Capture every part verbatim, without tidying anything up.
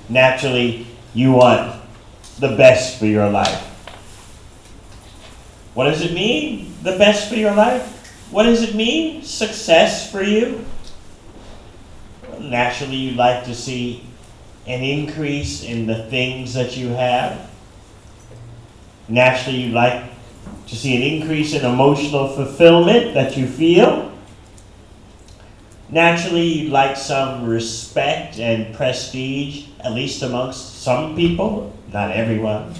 Naturally, you want the best for your life. What does it mean, the best for your life? What does it mean, success for you? Well, naturally, you'd like to see an increase in the things that you have. Naturally, you'd like to see an increase in emotional fulfillment that you feel. Naturally, you'd like some respect and prestige, at least amongst some people, not everyone.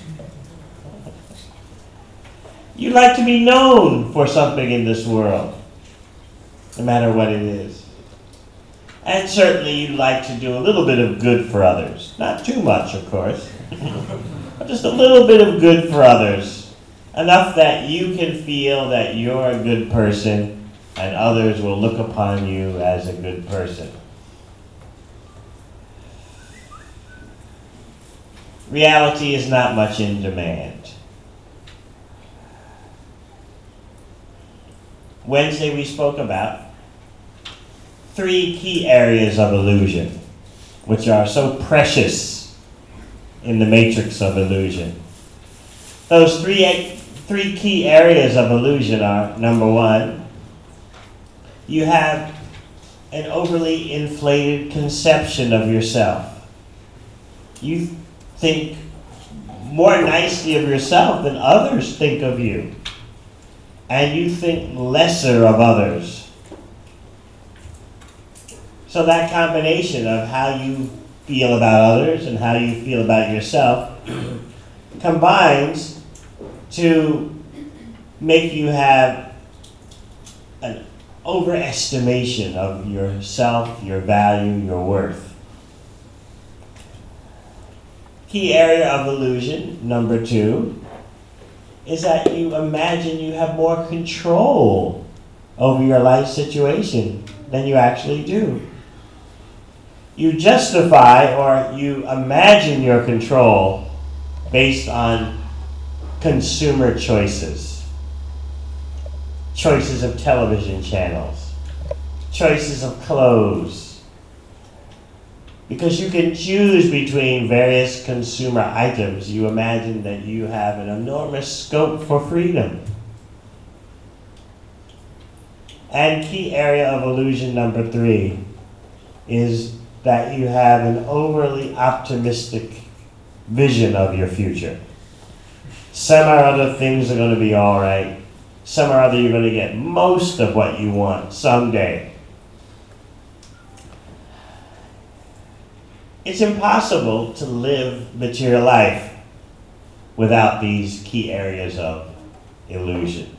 You'd like to be known for something in this world, no matter what it is. And certainly you'd like to do a little bit of good for others. Not too much, of course, but just a little bit of good for others. Enough that you can feel that you're a good person and others will look upon you as a good person. Reality is not much in demand. Wednesday we spoke about three key areas of illusion, which are so precious in the matrix of illusion. Those three, three key areas of illusion are, number one, you have an overly inflated conception of yourself. You think more nicely of yourself than others think of you. And you think lesser of others. So that combination of how you feel about others and how you feel about yourself combines to make you have an overestimation of yourself, your value, your worth. Key area of illusion, number two, is that you imagine you have more control over your life situation than you actually do. You justify or you imagine your control based on consumer choices. Choices of television channels. Choices of clothes. Because you can choose between various consumer items, you imagine that you have an enormous scope for freedom. And key area of illusion number three is that you have an overly optimistic vision of your future. Some or other things are going to be all right. Some or other you're going to get most of what you want someday. It's impossible to live material life without these key areas of illusion.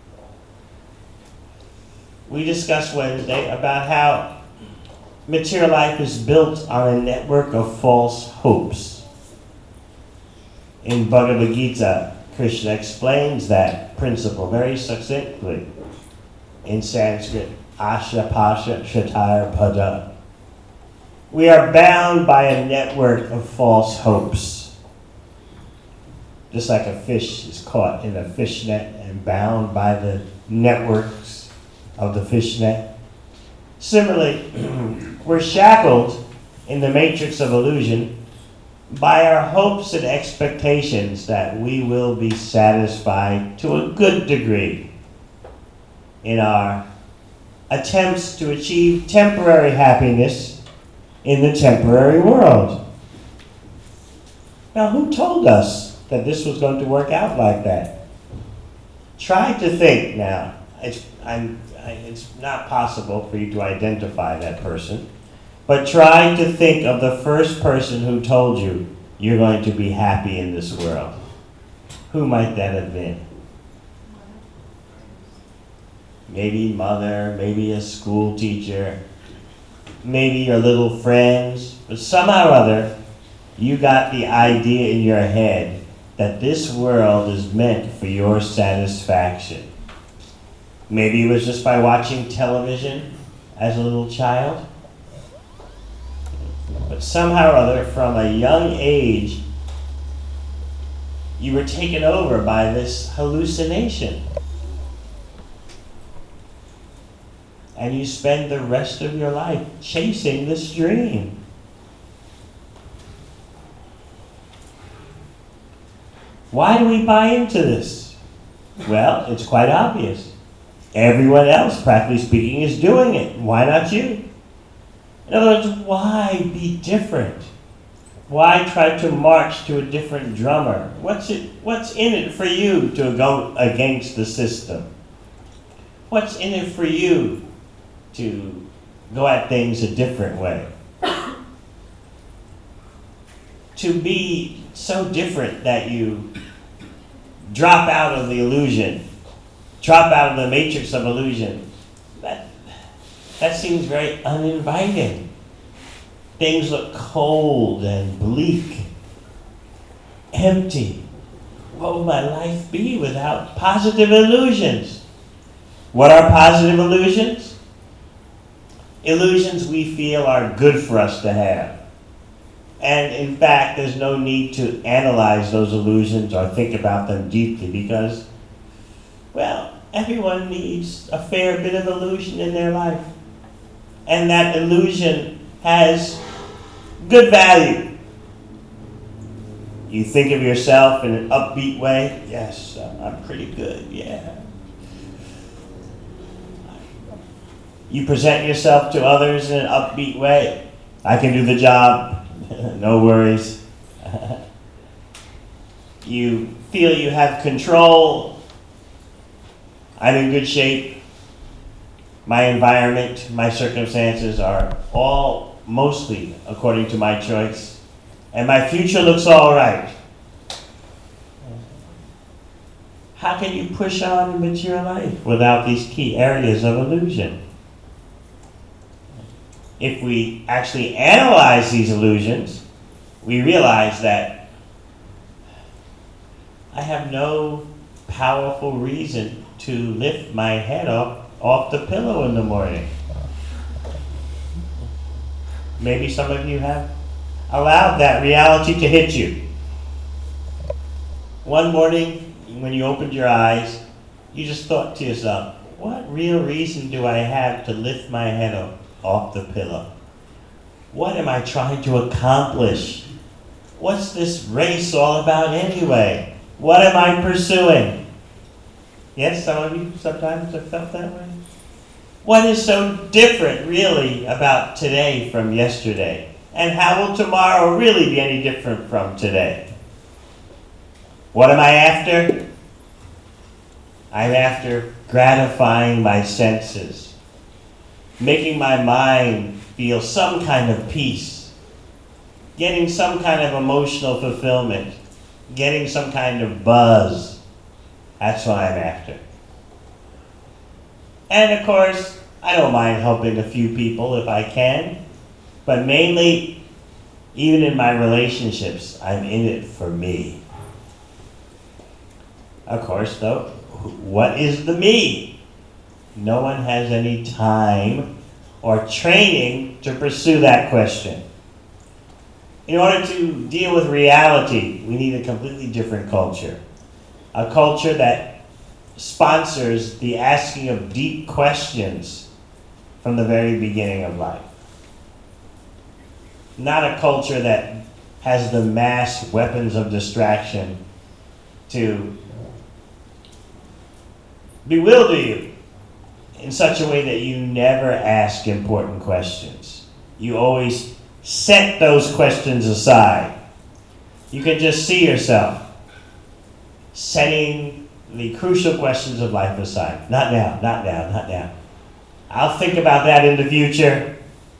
We discussed Wednesday about how material life is built on a network of false hopes. In Bhagavad Gita, Krishna explains that principle very succinctly. In Sanskrit, Asha Pasha Shatar Pada. We are bound by a network of false hopes. Just like a fish is caught in a fish net and bound by the networks of the fish net. Similarly, we're shackled in the matrix of illusion by our hopes and expectations that we will be satisfied to a good degree in our attempts to achieve temporary happiness in the temporary world. Now, who told us that this was going to work out like that? Try to think now. It's, I'm, I, it's not possible for you to identify that person, but try to think of the first person who told you you're going to be happy in this world. Who might that have been? Maybe mother, maybe a school teacher, maybe your little friends, but somehow or other, you got the idea in your head that this world is meant for your satisfaction. Maybe it was just by watching television as a little child. But somehow or other, from a young age, you were taken over by this hallucination. And you spend the rest of your life chasing this dream. Why do we buy into this? Well, it's quite obvious. Everyone else, practically speaking, is doing it. Why not you? In other words, why be different? Why try to march to a different drummer? What's it, what's in it for you to go against the system? What's in it for you to go at things a different way? To be so different that you drop out of the illusion, drop out of the matrix of illusion, that, that seems very uninviting. Things look cold and bleak, empty. What would my life be without positive illusions? What are positive illusions? Illusions we feel are good for us to have. And in fact, there's no need to analyze those illusions or think about them deeply because, well, everyone needs a fair bit of illusion in their life. And that illusion has good value. You think of yourself in an upbeat way. Yes, I'm pretty good, yeah. You present yourself to others in an upbeat way. I can do the job. No worries. You feel you have control. I'm in good shape. My environment, my circumstances are all mostly according to my choice. And my future looks all right. How can you push on into your life without these key areas of illusion? If we actually analyze these illusions, we realize that I have no powerful reason to lift my head up off the pillow in the morning. Maybe some of you have allowed that reality to hit you. One morning, when you opened your eyes, you just thought to yourself, what real reason do I have to lift my head up off the pillow? What am I trying to accomplish? What's this race all about anyway? What am I pursuing? Yes, some of you sometimes have felt that way. What is so different really about today from yesterday? And how will tomorrow really be any different from today? What am I after? I'm after gratifying my senses, making my mind feel some kind of peace, getting some kind of emotional fulfillment, getting some kind of buzz. That's what I'm after. And of course, I don't mind helping a few people if I can, but mainly, even in my relationships, I'm in it for me. Of course, though, what is the me? No one has any time or training to pursue that question. In order to deal with reality, we need a completely different culture. A culture that sponsors the asking of deep questions from the very beginning of life. Not a culture that has the mass weapons of distraction to bewilder you in such a way that you never ask important questions. You always set those questions aside. You can just see yourself setting the crucial questions of life aside. Not now, not now, not now. I'll think about that in the future.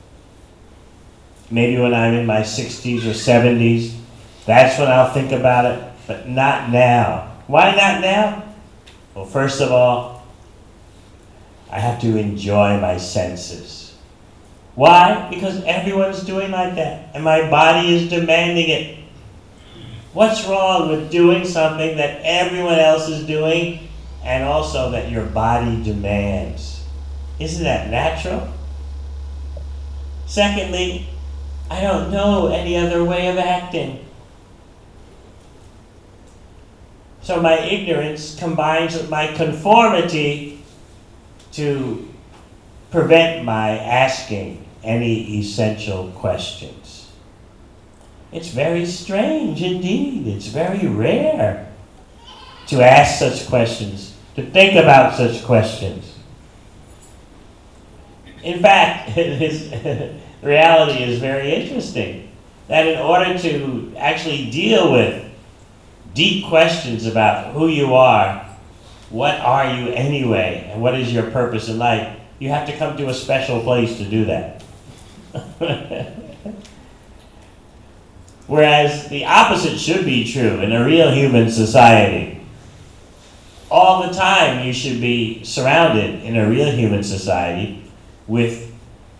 Maybe when I'm in my sixties or seventies. That's when I'll think about it, but not now. Why not now? Well, first of all, I have to enjoy my senses. Why? Because everyone's doing like that, and my body is demanding it. What's wrong with doing something that everyone else is doing, and also that your body demands? Isn't that natural? Secondly, I don't know any other way of acting. So my ignorance combines with my conformity to prevent my asking any essential questions. It's very strange indeed. It's very rare to ask such questions, to think about such questions. In fact, his, the reality is very interesting, that in order to actually deal with deep questions about who you are, what are you anyway, and what is your purpose in life, you have to come to a special place to do that. Whereas the opposite should be true in a real human society. All the time you should be surrounded in a real human society with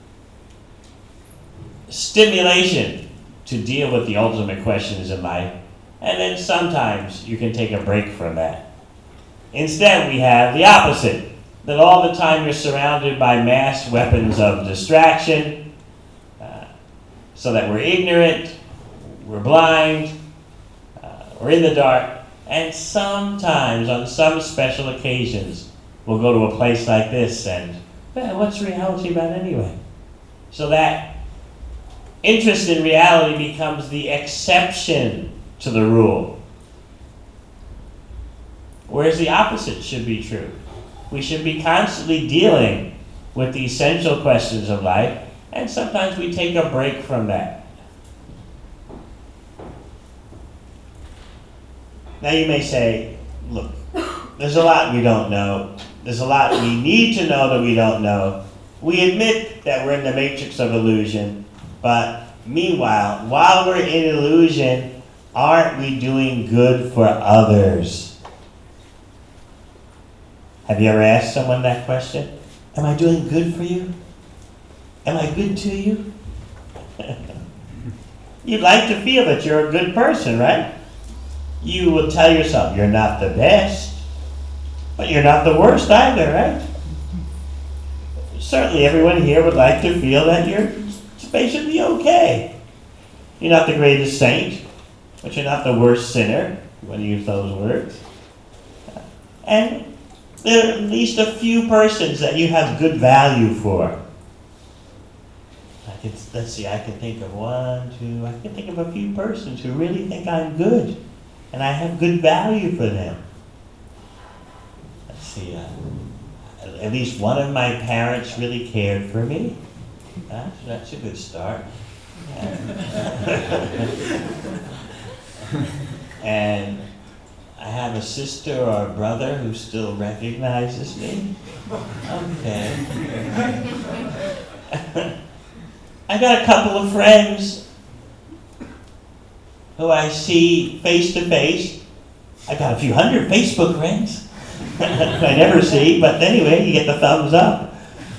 stimulation to deal with the ultimate questions in life, and then sometimes you can take a break from that. Instead, we have the opposite, that all the time you're surrounded by mass weapons of distraction, uh, so that we're ignorant, we're blind, uh, we're in the dark, and sometimes, on some special occasions, we'll go to a place like this and, well, what's reality about anyway? So that interest in reality becomes the exception to the rule. Whereas the opposite should be true. We should be constantly dealing with the essential questions of life, and sometimes we take a break from that. Now you may say, look, there's a lot we don't know. There's a lot we need to know that we don't know. We admit that we're in the matrix of illusion, but meanwhile, while we're in illusion, aren't we doing good for others? Have you ever asked someone that question? Am I doing good for you? Am I good to you? You'd like to feel that you're a good person, right? You will tell yourself you're not the best, but you're not the worst either, right? Certainly everyone here would like to feel that you're basically okay. You're not the greatest saint, but you're not the worst sinner, if you want to use those words. And there are at least a few persons that you have good value for. I can, let's see, I can think of one, two, I can think of a few persons who really think I'm good, and I have good value for them. Let's see, uh, at least one of my parents really cared for me. Uh, that's a good start. And I have a sister or a brother who still recognizes me. Okay. I got a couple of friends who I see face to face. I got a few hundred Facebook friends I never see, but anyway, you get the thumbs up.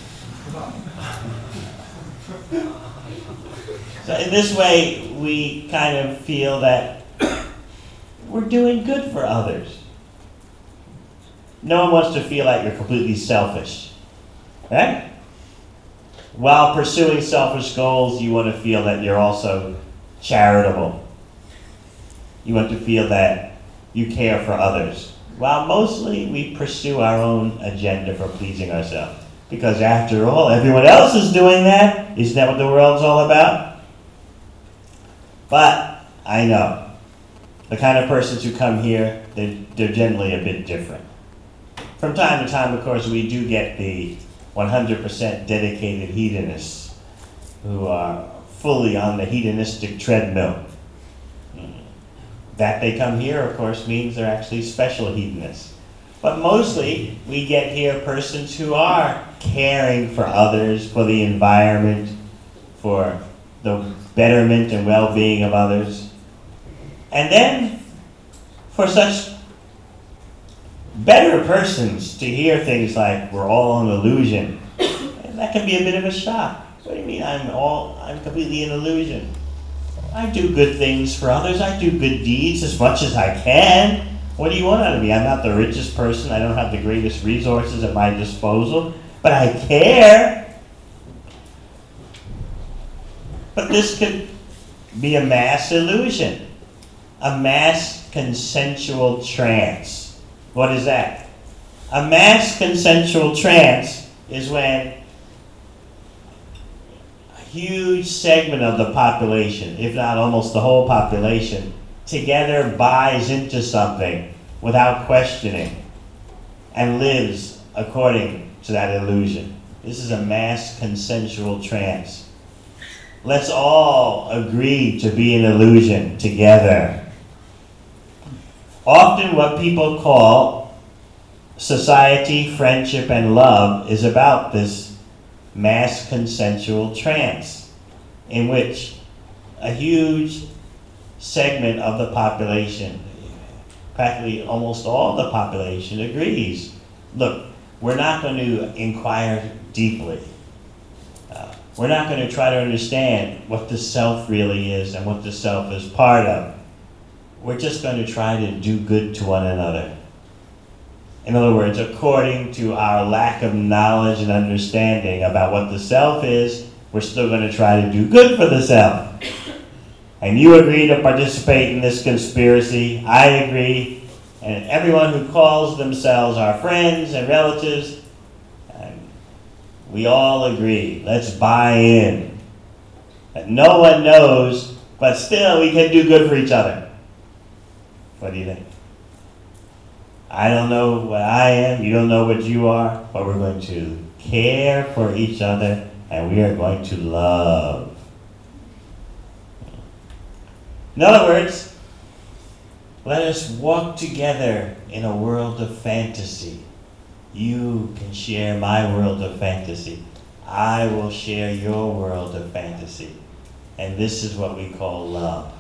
So in this way, we kind of feel that we're doing good for others. No one wants to feel like you're completely selfish, right? While pursuing selfish goals, you want to feel that you're also charitable. You want to feel that you care for others. While mostly we pursue our own agenda for pleasing ourselves. Because after all, everyone else is doing that. Isn't that what the world's all about? But I know the kind of persons who come here, they're, they're generally a bit different. From time to time, of course, we do get the one hundred percent dedicated hedonists who are fully on the hedonistic treadmill. That they come here, of course, means they're actually special hedonists. But mostly, we get here persons who are caring for others, for the environment, for the betterment and well-being of others. And then, for such better persons to hear things like, we're all an illusion, that can be a bit of a shock. What do you mean I'm all, I'm completely an illusion? I do good things for others. I do good deeds as much as I can. What do you want out of me? I'm not the richest person. I don't have the greatest resources at my disposal. But I care. But this could be a mass illusion. A mass consensual trance. What is that? A mass consensual trance is when huge segment of the population, if not almost the whole population, together buys into something without questioning and lives according to that illusion. This is a mass consensual trance. Let's all agree to be an illusion together. Often what people call society, friendship, and love is about this mass consensual trance in which a huge segment of the population, practically almost all the population, agrees. Look, we're not going to inquire deeply. Uh, we're not going to try to understand what the self really is and what the self is part of. We're just going to try to do good to one another. In other words, according to our lack of knowledge and understanding about what the self is, we're still going to try to do good for the self. And you agree to participate in this conspiracy. I agree. And everyone who calls themselves our friends and relatives, and we all agree. Let's buy in. That no one knows, but still we can do good for each other. What do you think? I don't know what I am. You don't know what you are. But we're going to care for each other, and we are going to love. In other words, let us walk together in a world of fantasy. You can share my world of fantasy. I will share your world of fantasy. And this is what we call love.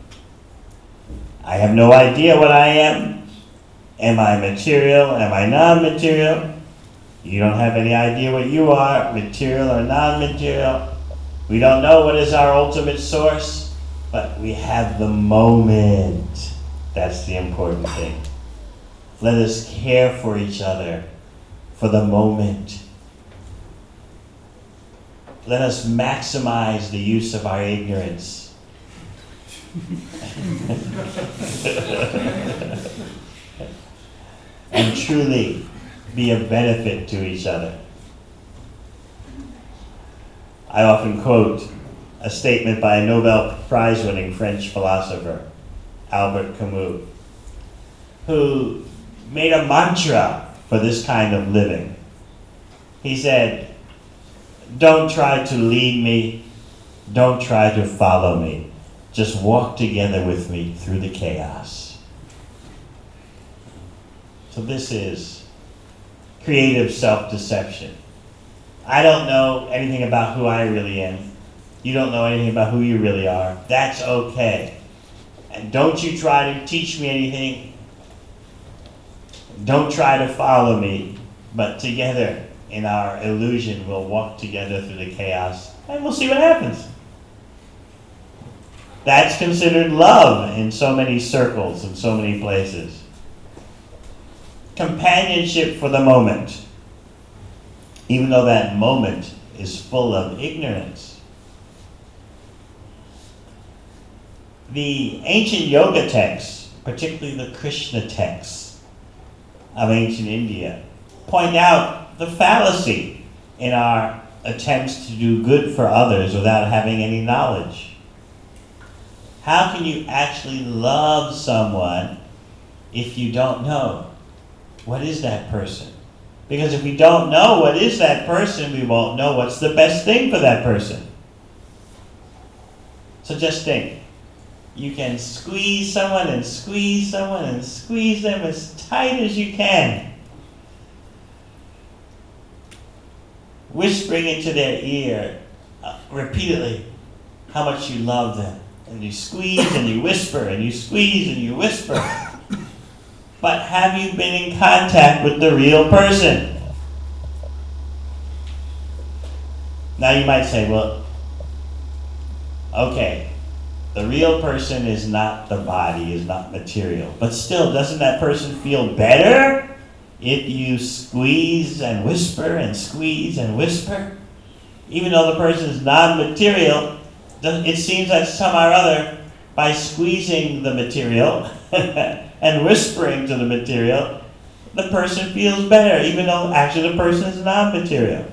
I have no idea what I am. Am I material? Am I non-material? You don't have any idea what you are, material or non-material. We don't know what is our ultimate source, but we have the moment. That's the important thing. Let us care for each other for the moment. Let us maximize the use of our ignorance. And truly be of benefit to each other. I often quote a statement by a Nobel Prize-winning French philosopher, Albert Camus, who made a mantra for this kind of living. He said, "Don't try to lead me, don't try to follow me, just walk together with me through the chaos." So this is creative self-deception. I don't know anything about who I really am. You don't know anything about who you really are. That's okay. And don't you try to teach me anything. Don't try to follow me. But together, in our illusion, we'll walk together through the chaos, and we'll see what happens. That's considered love in so many circles, in so many places. Companionship for the moment, even though that moment is full of ignorance. The ancient yoga texts, particularly the Krishna texts of ancient India, point out the fallacy in our attempts to do good for others without having any knowledge. How can you actually love someone if you don't know what is that person? Because if we don't know what is that person, we won't know what's the best thing for that person. So just think. You can squeeze someone and squeeze someone and squeeze them as tight as you can, whispering into their ear uh, repeatedly how much you love them. And you squeeze and you whisper and you squeeze and you whisper. But have you been in contact with the real person? Now you might say, well, okay, the real person is not the body, is not material. But still, doesn't that person feel better if you squeeze and whisper and squeeze and whisper? Even though the person is non-material, it seems that somehow or other, by squeezing the material and whispering to the material, the person feels better, even though actually the person is non-material.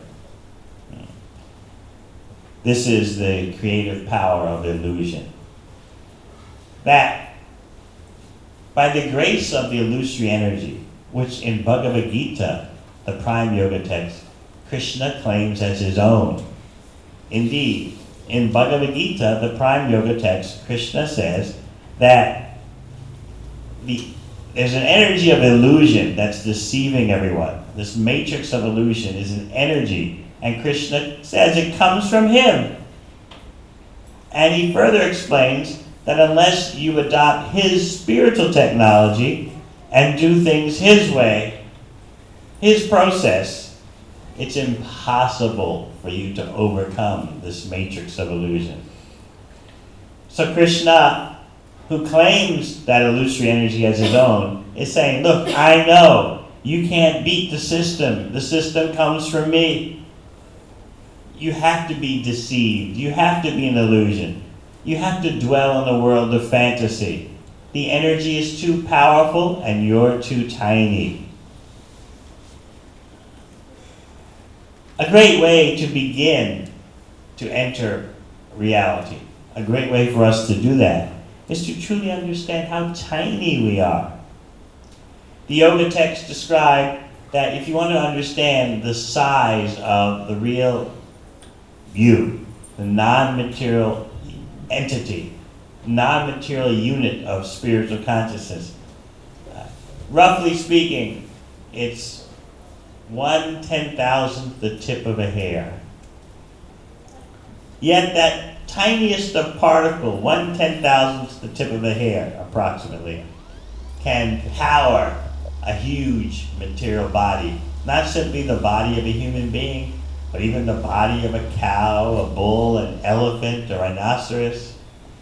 This is the creative power of illusion. That by the grace of the illusory energy, which in Bhagavad Gita, the prime yoga text, Krishna claims as his own. Indeed, in Bhagavad Gita, the prime yoga text, Krishna says that the, there's an energy of illusion that's deceiving everyone. This matrix of illusion is an energy, and Krishna says it comes from him. And he further explains that unless you adopt his spiritual technology and do things his way, his process, it's impossible for you to overcome this matrix of illusion. So Krishna, who claims that illusory energy as his own, is saying, look, I know you can't beat the system. The system comes from me. You have to be deceived. You have to be an illusion. You have to dwell in a world of fantasy. The energy is too powerful and you're too tiny. A great way to begin to enter reality, a great way for us to do that, is to truly understand how tiny we are. The yoga texts describe that if you want to understand the size of the real you, the non-material entity, non-material unit of spiritual consciousness, uh, roughly speaking, it's one ten thousandth the tip of a hair. Yet that tiniest of particle, one ten thousandth the tip of a hair, approximately, can power a huge material body. Not simply the body of a human being, but even the body of a cow, a bull, an elephant, a rhinoceros.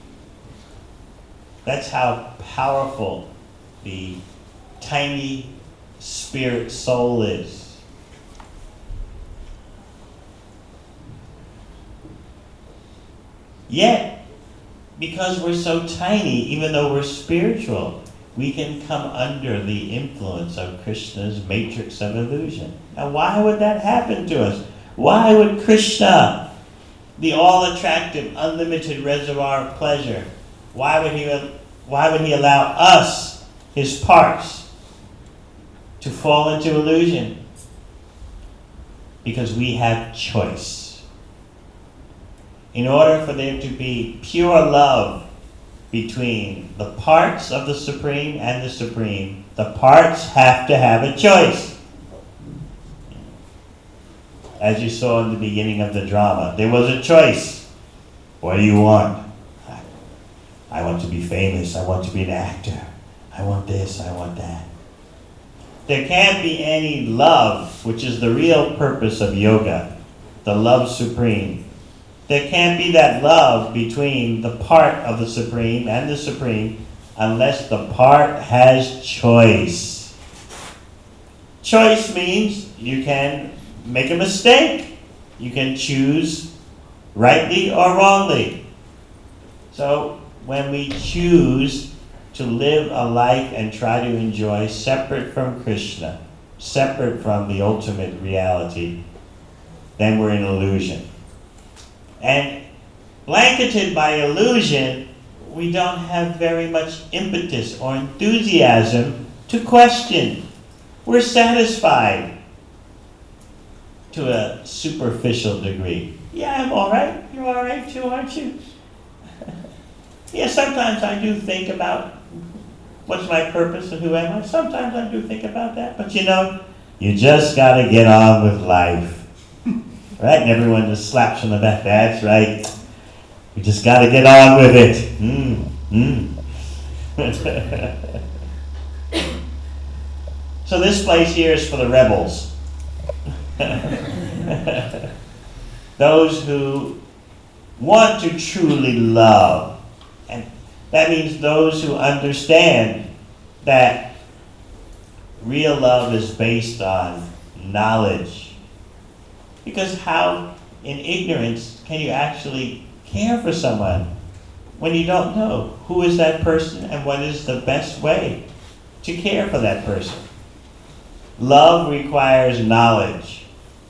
That's how powerful the tiny spirit soul is. Yet, because we're so tiny, even though we're spiritual, we can come under the influence of Krishna's matrix of illusion. Now, why would that happen to us? Why would Krishna, the all-attractive, unlimited reservoir of pleasure, why would he, why would he allow us, his parts, to fall into illusion? Because we have choice. In order for there to be pure love between the parts of the Supreme and the Supreme, the parts have to have a choice. As you saw in the beginning of the drama, there was a choice. What do you want? I want to be famous. I want to be an actor. I want this. I want that. There can't be any love, which is the real purpose of yoga, the love supreme. There can't be that love between the part of the Supreme and the Supreme unless the part has choice. Choice means you can make a mistake. You can choose rightly or wrongly. So when we choose to live a life and try to enjoy separate from Krishna, separate from the ultimate reality, then we're in illusion. And blanketed by illusion, we don't have very much impetus or enthusiasm to question. We're satisfied to a superficial degree. Yeah, I'm all right. You're all right too, aren't you? Yeah, sometimes I do think about what's my purpose and who am I. Sometimes I do think about that. But you know, you just got to get on with life. Right? And everyone just slaps on the back. That's right. You just got to get on with it. Mm, mm. So this place here is for the rebels. Those who want to truly love. And that means those who understand that real love is based on knowledge. Because how, in ignorance, can you actually care for someone when you don't know who is that person and what is the best way to care for that person? Love requires knowledge.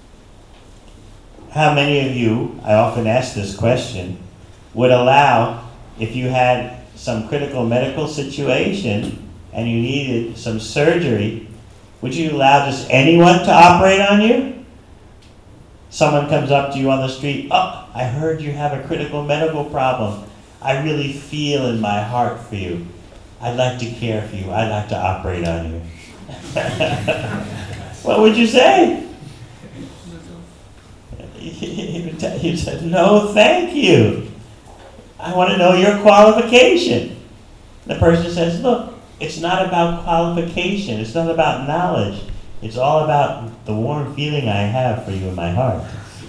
How many of you, I often ask this question, would allow, if you had some critical medical situation and you needed some surgery, would you allow just anyone to operate on you? Someone comes up to you on the street, oh, I heard you have a critical medical problem. I really feel in my heart for you. I'd like to care for you. I'd like to operate on you. What would you say? You said, no, thank you. I want to know your qualification. The person says, look, it's not about qualification. It's not about knowledge. It's all about the warm feeling I have for you in my heart.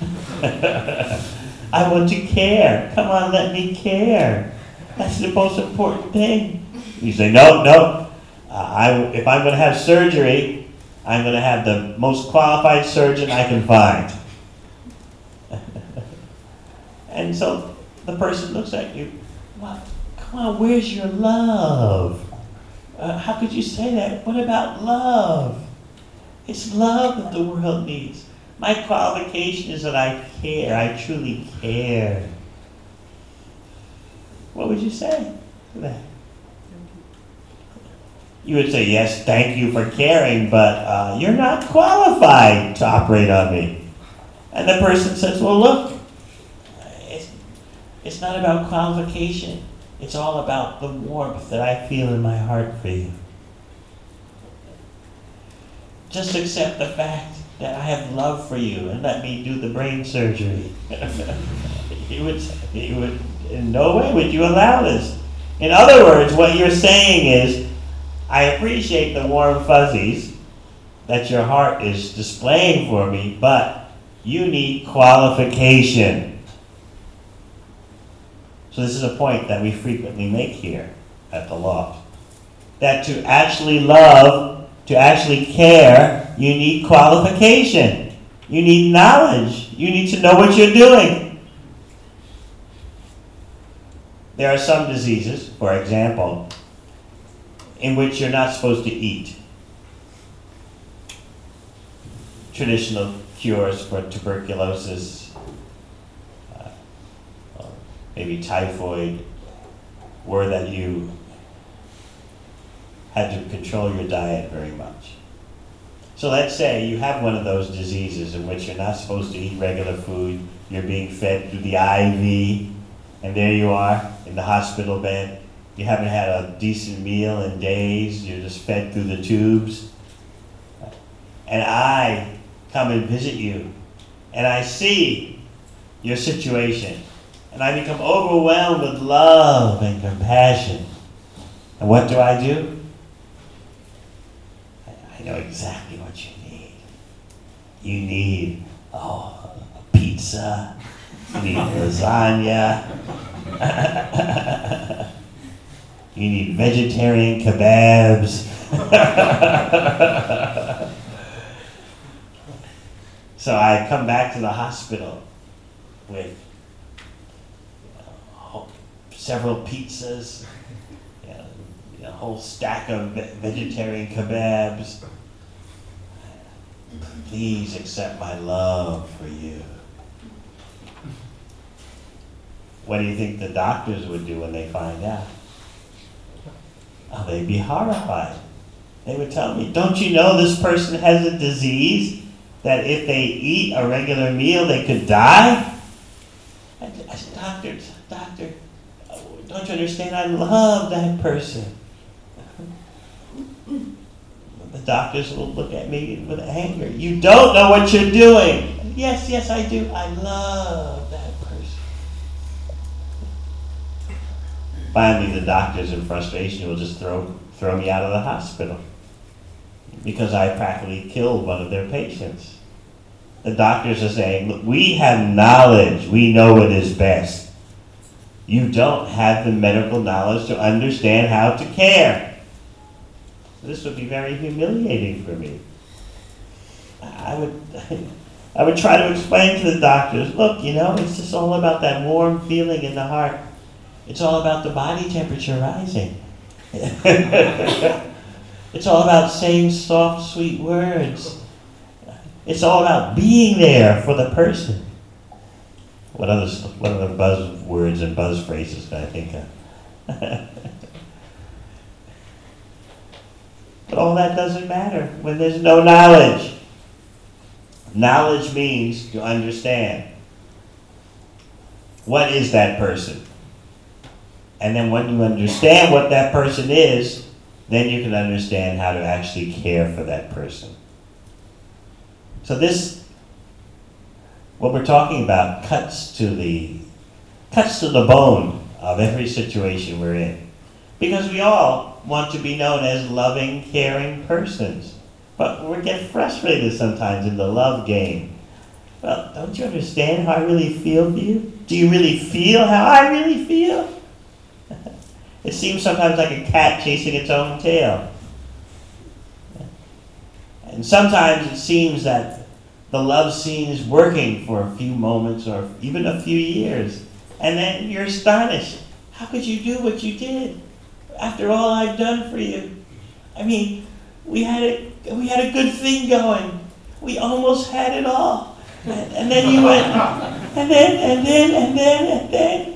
I want to care. Come on, let me care. That's the most important thing. You say, no, no. Uh, I, if I'm going to have surgery, I'm going to have the most qualified surgeon I can find. And so the person looks at you, well, come on, where's your love? Uh, how could you say that? What about love? It's love that the world needs. My qualification is that I care. I truly care. What would you say to that? You would say, yes, thank you for caring, but uh, you're not qualified to operate on me. And the person says, well, look, it's, it's not about qualification. It's all about the warmth that I feel in my heart for you. Just accept the fact that I have love for you and let me do the brain surgery. He would, he would, in no way would you allow this. In other words, what you're saying is, I appreciate the warm fuzzies that your heart is displaying for me, but you need qualification. So this is a point that we frequently make here at the Loft. That to actually love, to actually care, you need qualification. You need knowledge. You need to know what you're doing. There are some diseases, for example, in which you're not supposed to eat. Traditional cures for tuberculosis, uh, or maybe typhoid, were that you had to control your diet very much. So let's say you have one of those diseases in which you're not supposed to eat regular food, you're being fed through the I V, and there you are in the hospital bed. You haven't had a decent meal in days, you're just fed through the tubes. And I come and visit you, and I see your situation, and I become overwhelmed with love and compassion. And what do I do? I know exactly what you need. You need, oh, a pizza, you need lasagna, you need vegetarian kebabs. So I come back to the hospital with uh, several pizzas, you know, a whole stack of ve- vegetarian kebabs. Please accept my love for you. What do you think the doctors would do when they find out? Oh, they'd be horrified. They would tell me, don't you know this person has a disease that if they eat a regular meal, they could die? I said, doctor, doctor, don't you understand? I love that person. The doctors will look at me with anger. You don't know what you're doing. Yes, yes, I do. I love that person. Finally, the doctors in frustration will just throw, throw me out of the hospital because I practically killed one of their patients. The doctors are saying, look, we have knowledge. We know what is best. You don't have the medical knowledge to understand how to care. This would be very humiliating for me. I would, I would try to explain to the doctors, look, you know, it's just all about that warm feeling in the heart. It's all about the body temperature rising. It's all about saying soft, sweet words. It's all about being there for the person. What other, what other buzzwords and buzz phrases can I think of? all that doesn't matter when there's no knowledge. Knowledge means to understand. What is that person? And then when you understand what that person is, then you can understand how to actually care for that person. So this, what we're talking about, cuts to the cuts to the bone of every situation we're in. Because we all want to be known as loving, caring persons. But we get frustrated sometimes in the love game. Well, don't you understand how I really feel for you? Do you really feel how I really feel? It seems sometimes like a cat chasing its own tail. And sometimes it seems that the love scene is working for a few moments or even a few years. And then you're astonished. How could you do what you did after all I've done for you? I mean, we had a, we had a good thing going. We almost had it all. And, and then you went, and then, and then, and then, and then.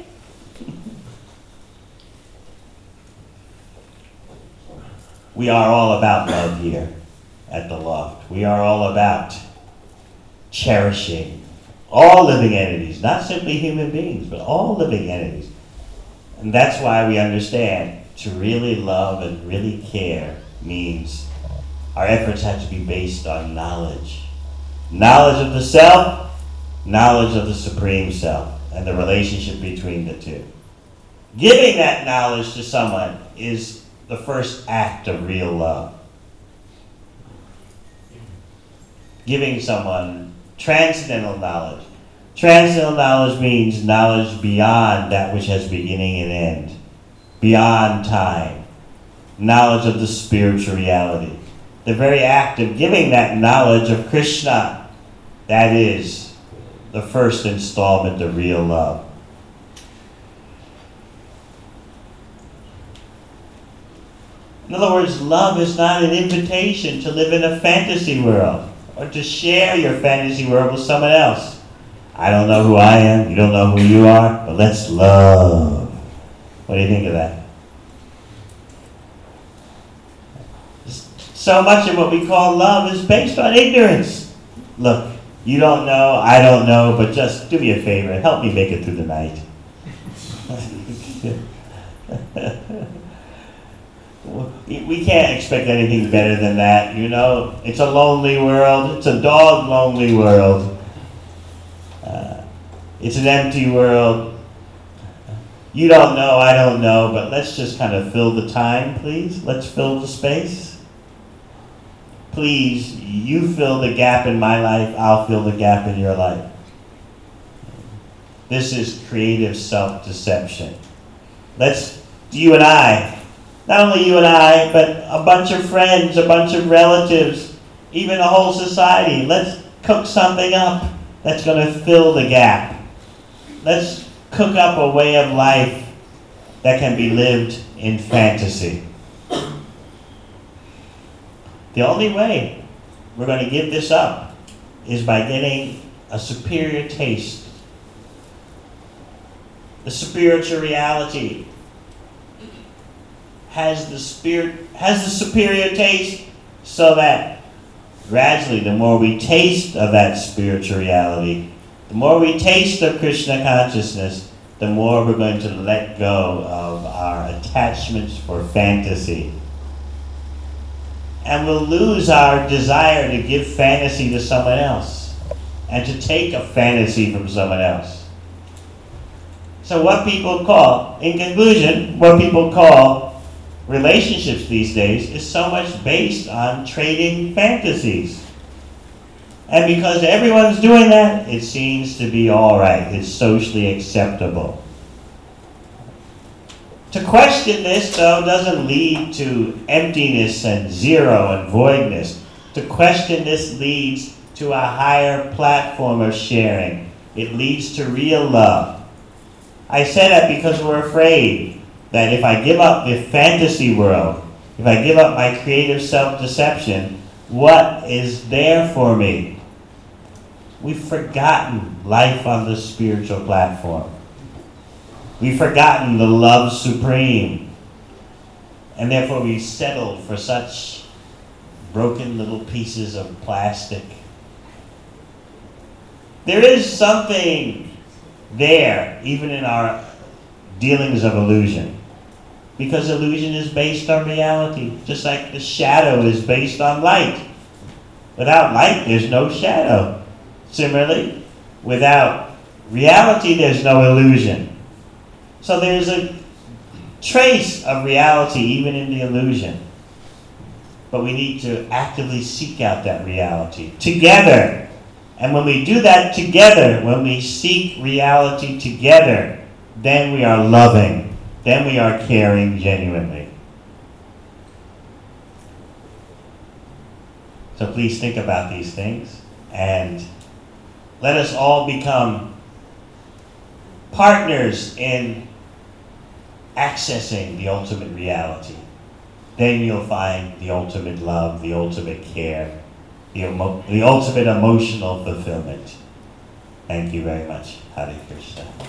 We are all about love here at the Loft. We are all about cherishing all living entities, not simply human beings, but all living entities. And that's why we understand to really love and really care means our efforts have to be based on knowledge. Knowledge of the self, knowledge of the Supreme Self, and the relationship between the two. Giving that knowledge to someone is the first act of real love. Giving someone transcendental knowledge. Transcendental knowledge means knowledge beyond that which has beginning and end, beyond time, knowledge of the spiritual reality. The very act of giving that knowledge of Krishna, that is the first installment of real love. In other words, love is not an invitation to live in a fantasy world or to share your fantasy world with someone else. I don't know who I am, you don't know who you are, but let's love. What do you think of that? So much of what we call love is based on ignorance. Look, you don't know, I don't know, but just do me a favor, help me make it through the night. We can't expect anything better than that, you know. It's a lonely world. It's a dog lonely world. Uh, it's an empty world. You don't know, I don't know, but let's just kind of fill the time, please. Let's fill the space. Please, you fill the gap in my life, I'll fill the gap in your life. This is creative self-deception. Let's, you and I, not only you and I, but a bunch of friends, a bunch of relatives, even a whole society. Let's cook something up that's going to fill the gap. Let's cook up a way of life that can be lived in fantasy. The only way we're going to give this up is by getting a superior taste. The spiritual reality has the spirit has the superior taste, so that gradually the more we taste of that spiritual reality, the more we taste of Krishna consciousness, the more we're going to let go of our attachments for fantasy. And we'll lose our desire to give fantasy to someone else and to take a fantasy from someone else. So what people call, in conclusion, what people call relationships these days is so much based on trading fantasies. And because everyone's doing that, it seems to be all right. It's socially acceptable. To question this, though, doesn't lead to emptiness and zero and voidness. To question this leads to a higher platform of sharing. It leads to real love. I say that because we're afraid that if I give up the fantasy world, if I give up my creative self-deception, what is there for me? We've forgotten life on the spiritual platform. We've forgotten the love supreme. And therefore we've settled for such broken little pieces of plastic. There is something there, even in our dealings of illusion. Because illusion is based on reality, just like the shadow is based on light. Without light, there's no shadow. Similarly, without reality, there's no illusion. So there's a trace of reality even in the illusion. But we need to actively seek out that reality together. And when we do that together, when we seek reality together, then we are loving. Then we are caring genuinely. So please think about these things and let us all become partners in accessing the ultimate reality. Then you'll find the ultimate love, the ultimate care, the, emo- the ultimate emotional fulfillment. Thank you very much. Hare Krishna.